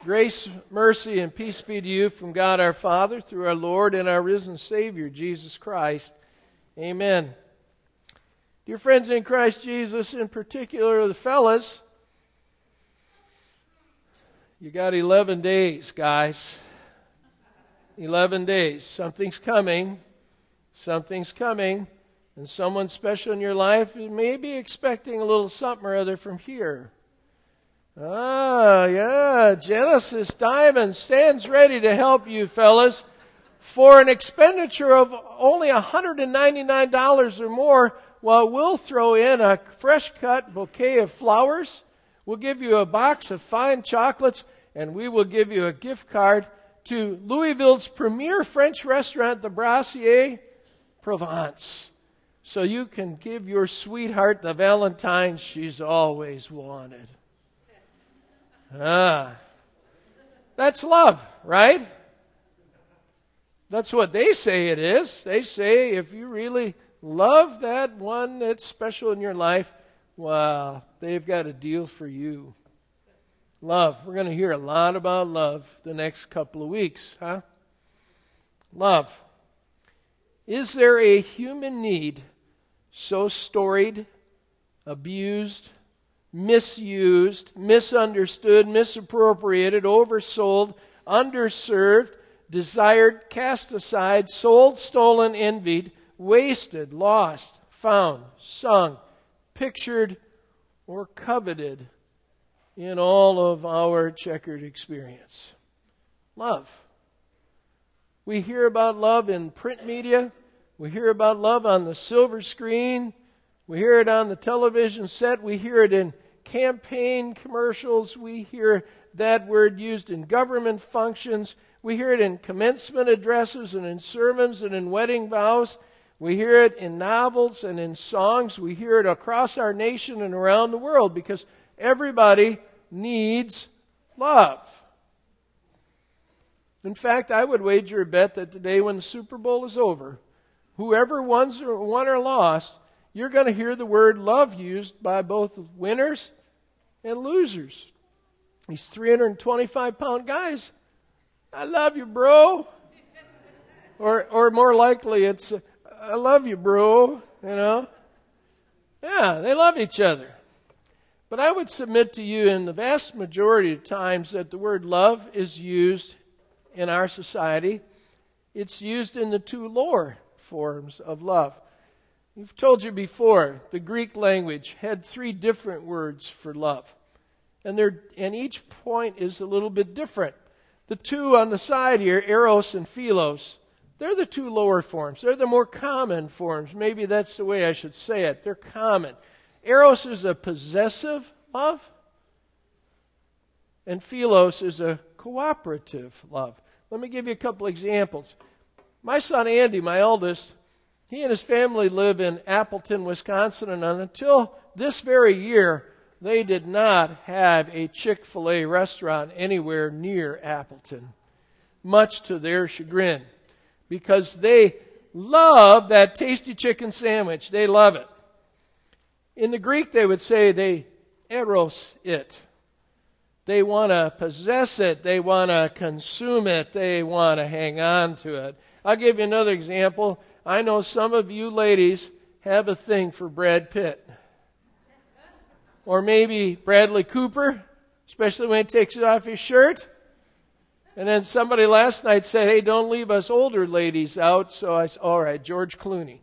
Grace, mercy, and peace be to you from God our Father, through our Lord and our risen Savior, Jesus Christ. Amen. Dear friends in Christ Jesus, in particular the fellas, you got 11 days, guys. 11 days. Something's coming. Something's coming. And someone special in your life may be expecting a little something or other from here. Genesis Diamond stands ready to help you fellas. For an expenditure of only $199 or more, well, we'll throw in a fresh cut bouquet of flowers, we'll give you a box of fine chocolates, and we will give you a gift card to Louisville's premier French restaurant, the Brasserie Provence. So you can give your sweetheart the Valentine she's always wanted. That's love, right? That's what they say it is. They say if you really love that one that's special in your life, well, they've got a deal for you. Love. We're going to hear a lot about love the next couple of weeks, huh? Love. Is there a human need so storied, abused, misused, misunderstood, misappropriated, oversold, underserved, desired, cast aside, sold, stolen, envied, wasted, lost, found, sung, pictured, or coveted in all of our checkered experience? Love. We hear about love in print media. We hear about love on the silver screen. We hear it on the television set. We hear it in campaign commercials. We hear that word used in government functions. We hear it in commencement addresses and in sermons and in wedding vows. We hear it in novels and in songs. We hear it across our nation and around the world because everybody needs love. In fact, I would wager a bet that today when the Super Bowl is over, whoever won or lost, you're going to hear the word love used by both winners and losers. These 325-pound guys, I love you, bro. Or more likely it's, I love you, bro. You know? Yeah, they love each other. But I would submit to you in the vast majority of times that the word love is used in our society. It's used in the two lower forms of love. We've told you before, the Greek language had 3 different words for love. And each point is a little bit different. The two on the side here, eros and philos, they're the 2 lower forms. They're the more common forms. Maybe that's the way I should say it. They're common. Eros is a possessive love, and philos is a cooperative love. Let me give you a couple examples. My son Andy, my eldest, he and his family live in Appleton, Wisconsin, and until this very year, they did not have a Chick-fil-A restaurant anywhere near Appleton, much to their chagrin, because they love that tasty chicken sandwich. They love it. In the Greek, they would say they eros it. They want to possess it. They want to consume it. They want to hang on to it. I'll give you another example. I know some of you ladies have a thing for Brad Pitt. Or maybe Bradley Cooper, especially when he takes off his shirt. And then somebody last night said, hey, don't leave us older ladies out. So I said, all right, George Clooney.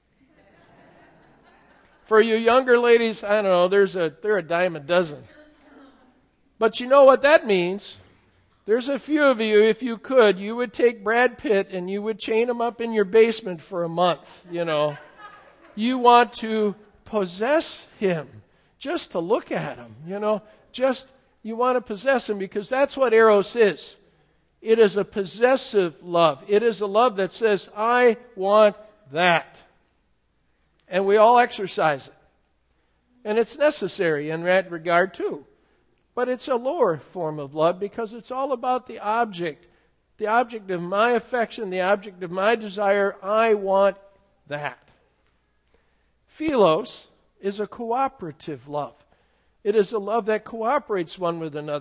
For you younger ladies, I don't know, they're a dime a dozen. But you know what that means? There's a few of you, if you could, you would take Brad Pitt and you would chain him up in your basement for a month, you know. You want to possess him, just to look at him, you know. Just, you want to possess him because that's what eros is. It is a possessive love. It is a love that says, I want that. And we all exercise it. And it's necessary in that regard too. But it's a lower form of love because it's all about the object of my affection, the object of my desire. I want that. Philos is a cooperative love. It is a love that cooperates one with another.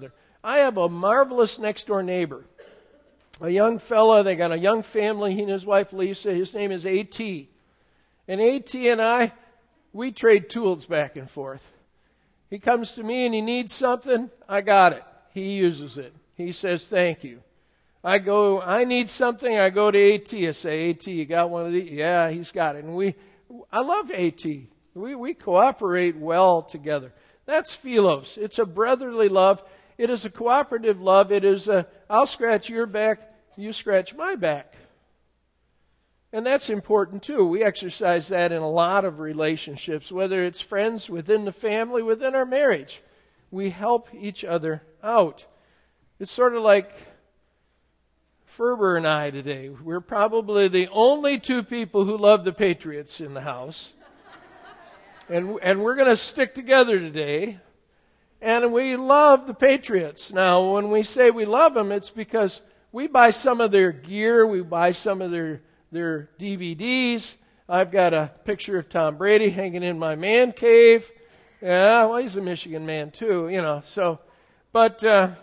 I have a marvelous next door neighbor. A young fella, they got a young family, he and his wife Lisa. His name is A.T. And A.T. and I, we trade tools back and forth. He comes to me and he needs something, I got it. He uses it. He says, thank you. I need something, I go to A.T. I say, A.T., you got one of these? Yeah, he's got it. And I love A.T. We cooperate well together. That's philos. It's a brotherly love. It is a cooperative love. It is I'll scratch your back, you scratch my back. And that's important too. We exercise that in a lot of relationships, whether it's friends within the family, within our marriage. We help each other out. It's sort of like Ferber and I today. We're probably the only two people who love the Patriots in the house. And we're going to stick together today. And we love the Patriots. Now, when we say we love them, it's because we buy some of their gear. We buy some of their DVDs. I've got a picture of Tom Brady hanging in my man cave. Yeah, well, he's a Michigan man too, But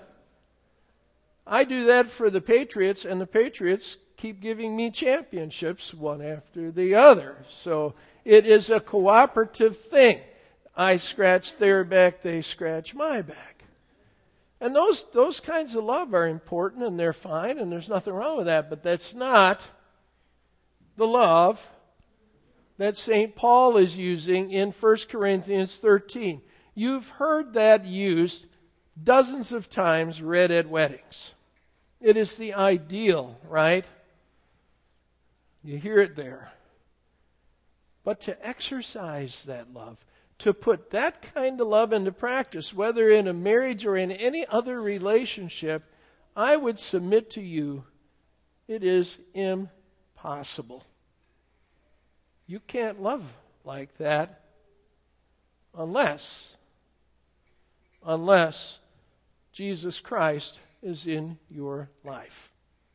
I do that for the Patriots, and the Patriots keep giving me championships one after the other. So it is a cooperative thing. I scratch their back, they scratch my back. And those kinds of love are important, and they're fine, and there's nothing wrong with that. But that's not the love that St. Paul is using in 1 Corinthians 13. You've heard that used dozens of times, read at weddings. It is the ideal, right? You hear it there. But to exercise that love, to put that kind of love into practice, whether in a marriage or in any other relationship, I would submit to you, it is impossible. You can't love like that unless Jesus Christ is in your life.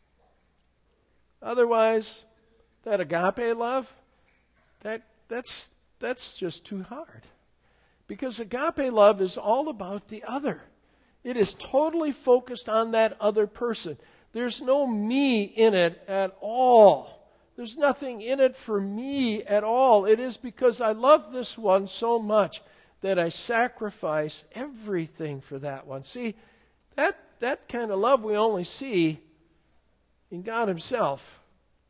Otherwise, that agape love, that's just too hard. Because agape love is all about the other. It is totally focused on that other person. There's no me in it at all. There's nothing in it for me at all. It is because I love this one so much that I sacrifice everything for that one. See, that kind of love we only see in God Himself.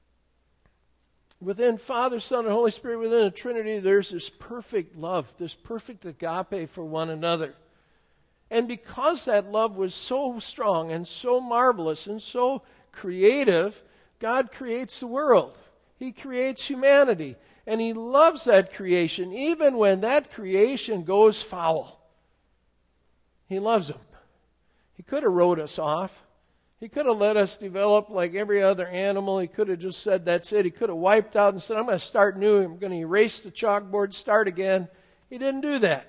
Within Father, Son, and Holy Spirit, within the Trinity, there's this perfect love, this perfect agape for one another. And because that love was so strong and so marvelous and so creative, God creates the world. He creates humanity. And He loves that creation, even when that creation goes foul. He loves them. He could have wrote us off. He could have let us develop like every other animal. He could have just said, that's it. He could have wiped out and said, I'm going to start new. I'm going to erase the chalkboard, start again. He didn't do that.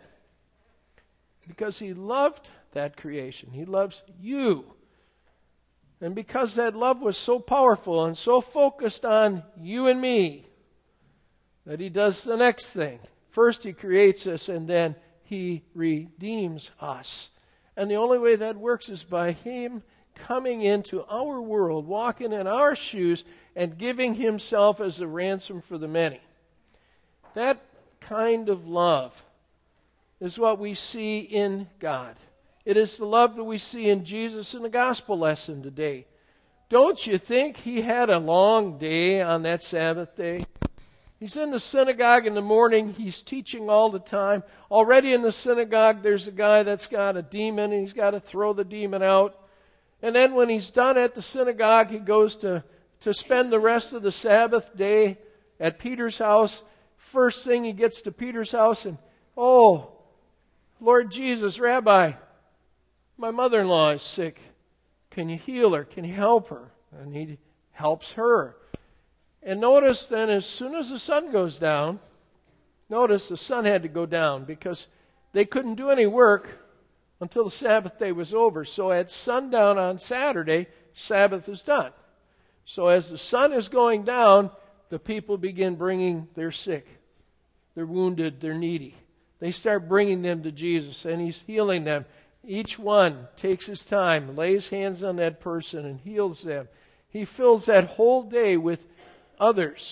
Because He loved that creation. He loves you. And because that love was so powerful and so focused on you and me, that He does the next thing. First He creates us, and then He redeems us. And the only way that works is by Him coming into our world, walking in our shoes, and giving Himself as a ransom for the many. That kind of love is what we see in God. It is the love that we see in Jesus in the gospel lesson today. Don't you think He had a long day on that Sabbath day? He's in the synagogue in the morning. He's teaching all the time. Already in the synagogue, there's a guy that's got a demon, and he's got to throw the demon out. And then when he's done at the synagogue, he goes to spend the rest of the Sabbath day at Peter's house. First thing, he gets to Peter's house and, oh, Lord Jesus, Rabbi, my mother-in-law is sick. Can you heal her? Can you help her? And he helps her. And notice then, as soon as the sun goes down, notice the sun had to go down because they couldn't do any work until the Sabbath day was over. So at sundown on Saturday, Sabbath is done. So as the sun is going down, the people begin bringing their sick, their wounded, their needy. They start bringing them to Jesus, and He's healing them. Each one takes his time, lays hands on that person and heals them. He fills that whole day with others.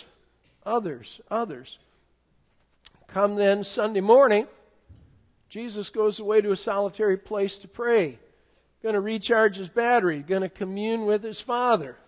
Come then Sunday morning, Jesus goes away to a solitary place to pray. Going to recharge his battery, going to commune with his Father.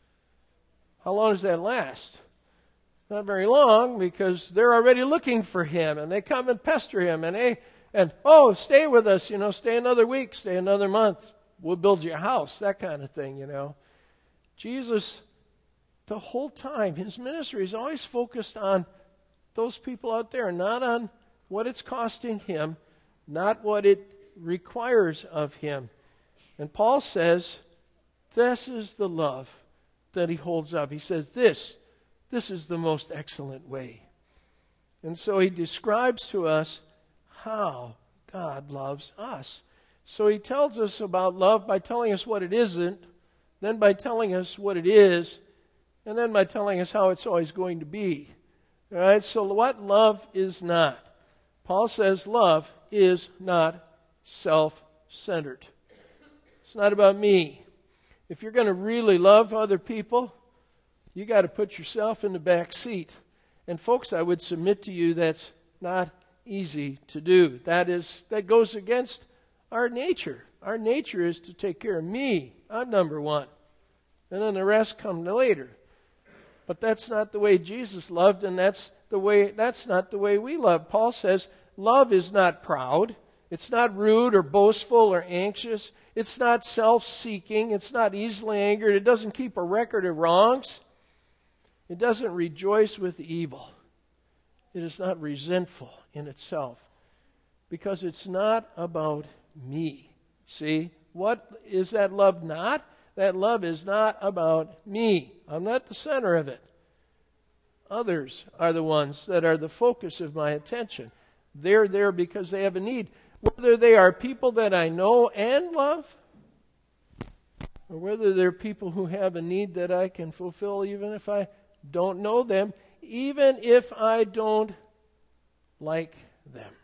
How long does that last? Not very long, because they're already looking for him, and they come and pester him, and stay with us, stay another week, stay another month. We'll build you a house, that kind of thing, Jesus, the whole time, his ministry is always focused on those people out there, not on what it's costing him, not what it requires of him. And Paul says, this is the love that he holds up. He says, this is the most excellent way. And so he describes to us how God loves us. So he tells us about love by telling us what it isn't, then by telling us what it is, and then by telling us how it's always going to be. All right, so what love is not? Paul says love is not self-centered. It's not about me. If you're going to really love other people, you got to put yourself in the back seat. And folks, I would submit to you that's not easy to do. That goes against our nature. Our nature is to take care of me. I'm number one. And then the rest come later. But that's not the way Jesus loved, and that's not the way we love. Paul says love is not proud. It's not rude or boastful or anxious. It's not self-seeking. It's not easily angered. It doesn't keep a record of wrongs. It doesn't rejoice with evil. It is not resentful in itself, because it's not about me. See, what is that love not? That love is not about me. I'm not the center of it. Others are the ones that are the focus of my attention. They're there because they have a need. Whether they are people that I know and love, or whether they're people who have a need that I can fulfill even if I don't know them, even if I don't like them.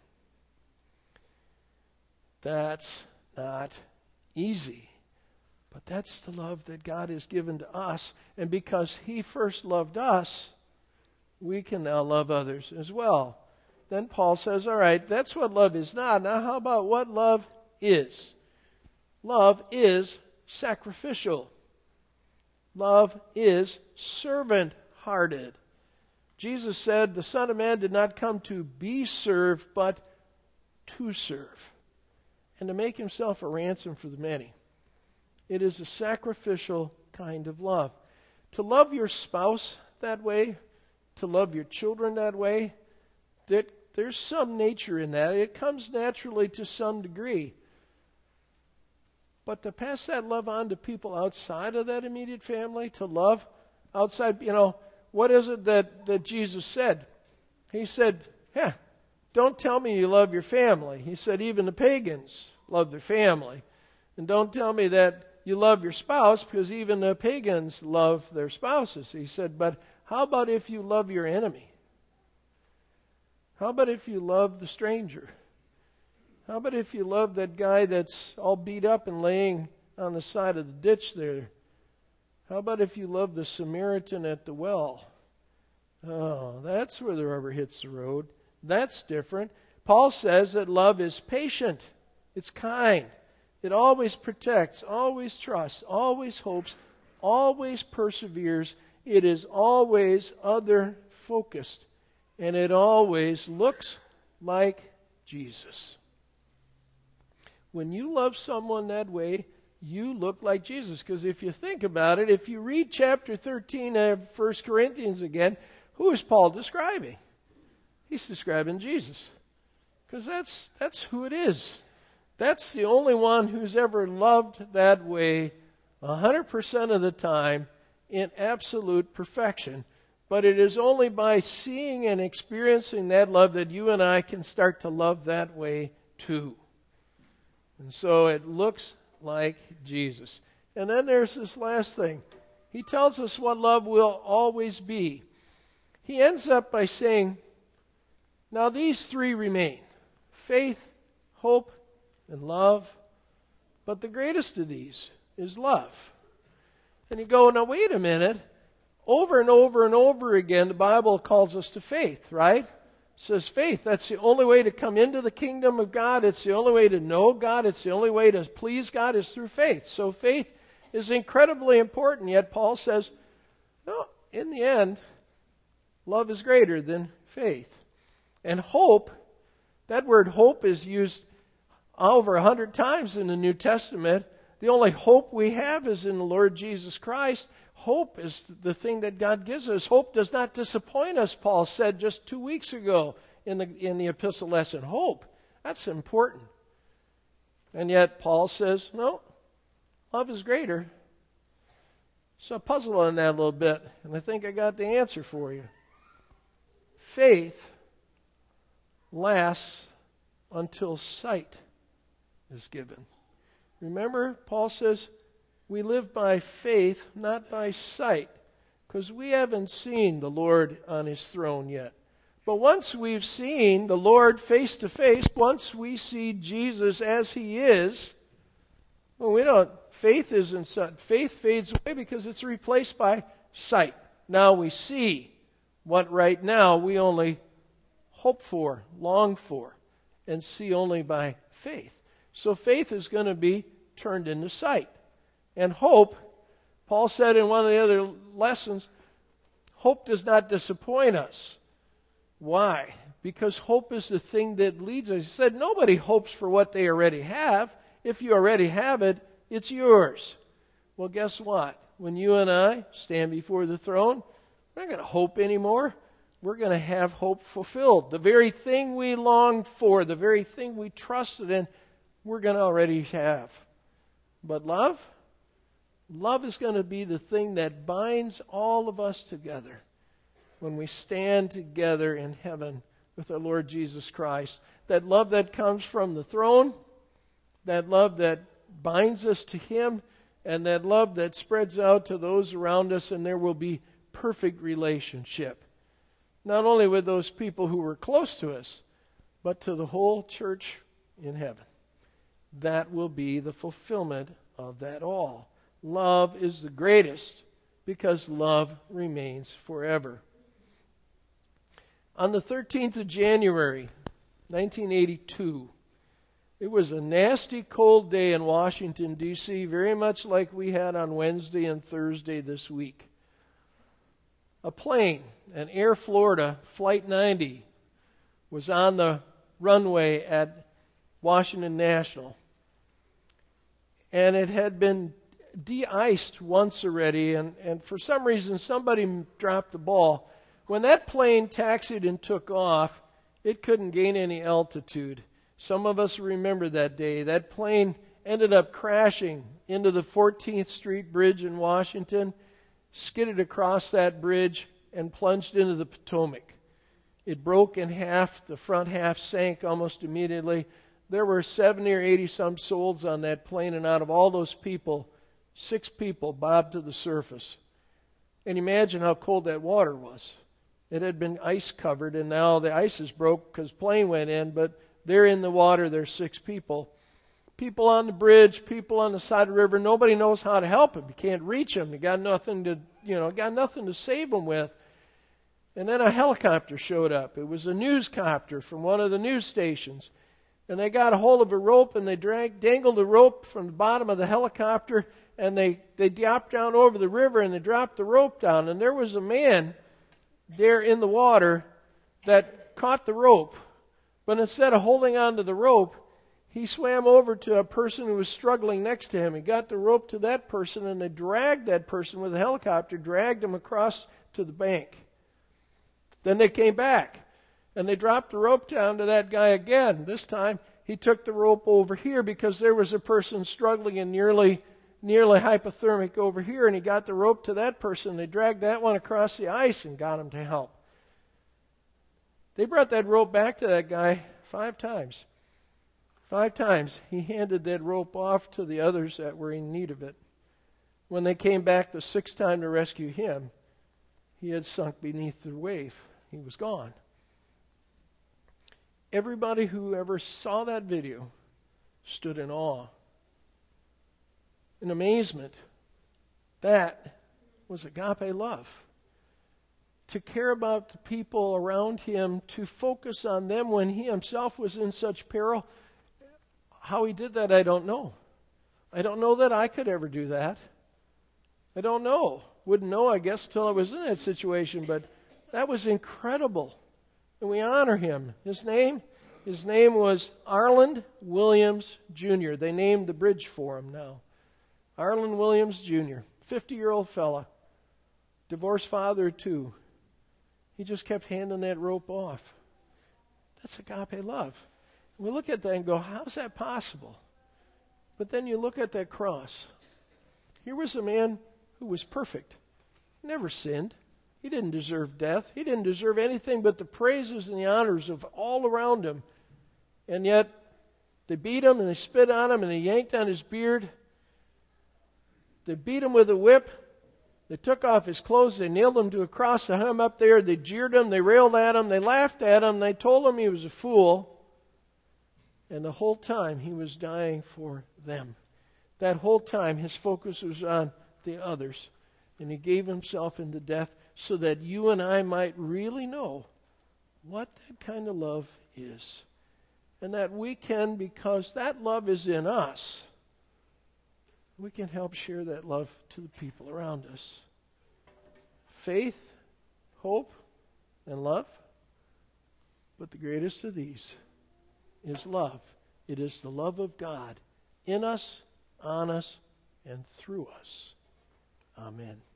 That's not easy. But that's the love that God has given to us. And because he first loved us, we can now love others as well. Then Paul says, all right, that's what love is not. Now how about what love is? Love is sacrificial. Love is servant-hearted. Jesus said the Son of Man did not come to be served, but to serve, and to make himself a ransom for the many. It is a sacrificial kind of love. To love your spouse that way, to love your children that way, there's some nature in that. It comes naturally to some degree. But to pass that love on to people outside of that immediate family, to love outside, what is it that Jesus said? He said, don't tell me you love your family. He said even the pagans love their family. And don't tell me that you love your spouse, because even the pagans love their spouses. He said, but how about if you love your enemy? How about if you love the stranger? How about if you love that guy that's all beat up and laying on the side of the ditch there? How about if you love the Samaritan at the well? Oh, that's where the rubber hits the road. That's different. Paul says that love is patient. It's kind. It always protects, always trusts, always hopes, always perseveres. It is always other-focused. And it always looks like Jesus. When you love someone that way, you look like Jesus. Because if you think about it, if you read chapter 13 of 1 Corinthians again, who is Paul describing? He's describing Jesus. Because that's who it is. That's the only one who's ever loved that way 100% of the time in absolute perfection. But it is only by seeing and experiencing that love that you and I can start to love that way too. And so it looks like Jesus. And then there's this last thing. He tells us what love will always be. He ends up by saying, now these three remain: faith, hope, and love. But the greatest of these is love. And you go, now wait a minute. Over and over and over again, the Bible calls us to faith, right? It says faith. That's the only way to come into the kingdom of God. It's the only way to know God. It's the only way to please God is through faith. So faith is incredibly important. Yet Paul says, no, in the end, love is greater than faith. And hope, that word hope is used over 100 times in the New Testament. The only hope we have is in the Lord Jesus Christ. Hope is the thing that God gives us. Hope does not disappoint us, Paul said just 2 weeks ago in the epistle lesson. Hope, that's important. And yet Paul says, no, love is greater. So I puzzled on that a little bit, and I think I got the answer for you. Faith lasts until sight is given. Remember, Paul says, we live by faith, not by sight, because we haven't seen the Lord on his throne yet. But once we've seen the Lord face to face, once we see Jesus as he is, well, faith fades away because it's replaced by sight. Now we see what right now we only hope for, long for, and see only by faith. So faith is going to be turned into sight. And hope, Paul said in one of the other lessons, hope does not disappoint us. Why? Because hope is the thing that leads us. He said nobody hopes for what they already have. If you already have it, it's yours. Well, guess what? When you and I stand before the throne, we're not going to hope anymore. We're going to have hope fulfilled. The very thing we longed for, the very thing we trusted in, we're going to already have. But love is going to be the thing that binds all of us together when we stand together in heaven with our Lord Jesus Christ. That love that comes from the throne, that love that binds us to him, and that love that spreads out to those around us, and there will be perfect relationship. Not only with those people who were close to us, but to the whole church in heaven. That will be the fulfillment of that all. Love is the greatest because love remains forever. On the 13th of January, 1982, it was a nasty cold day in Washington, D.C., very much like we had on Wednesday and Thursday this week. A plane, an Air Florida Flight 90, was on the runway at Washington National. And it had been de-iced once already, and for some reason somebody dropped the ball. When that plane taxied and took off, it couldn't gain any altitude. Some of us remember that day. That plane ended up crashing into the 14th Street Bridge in Washington, skidded across that bridge, and plunged into the Potomac. It broke in half. The front half sank almost immediately. There were 70 or 80 some souls on that plane, and out of all those people, 6 people bobbed to the surface. And imagine how cold that water was. It had been ice covered, and now the ice is broke because the plane went in, but they're in the water. There's 6 people. People on the bridge, people on the side of the river. Nobody knows how to help them. You can't reach them. You got nothing to save them with. And then a helicopter showed up. It was a newscopter from one of the news stations. And they got a hold of a rope, and they dangled the rope from the bottom of the helicopter, and they dropped down over the river, and they dropped the rope down. And there was a man there in the water that caught the rope. But instead of holding on to the rope, he swam over to a person who was struggling next to him. He got the rope to that person, and they dragged that person with a helicopter, dragged him across to the bank. Then they came back, and they dropped the rope down to that guy again. This time, he took the rope over here because there was a person struggling and nearly hypothermic over here, and he got the rope to that person. They dragged that one across the ice and got him to help. They brought that rope back to that guy 5 times. 5 times he handed that rope off to the others that were in need of it. When they came back the 6th time to rescue him, he had sunk beneath the wave. He was gone. Everybody who ever saw that video stood in awe in amazement. That was agape love. To care about the people around him, to focus on them when he himself was in such peril. How he did that, I don't know. I don't know that I could ever do that. I don't know. Wouldn't know, I guess, till I was in that situation. But that was incredible. And we honor him. His name was Arland Williams Jr. They named the bridge for him now. Arland Williams Jr., 50-year-old fella, divorced father of 2. He just kept handing that rope off. That's agape love. And we look at that and go, how's that possible? But then you look at that cross. Here was a man who was perfect, never sinned. He didn't deserve death. He didn't deserve anything but the praises and the honors of all around him. And yet, they beat him and they spit on him and they yanked on his beard. They beat him with a whip. They took off his clothes. They nailed him to a cross. They hung him up there. They jeered him. They railed at him. They laughed at him. They told him he was a fool. And the whole time he was dying for them. That whole time his focus was on the others. And he gave himself into death so that you and I might really know what that kind of love is. And that we can, because that love is in us, we can help share that love to the people around us. Faith, hope, and love. But the greatest of these is love. It is the love of God in us, on us, and through us. Amen.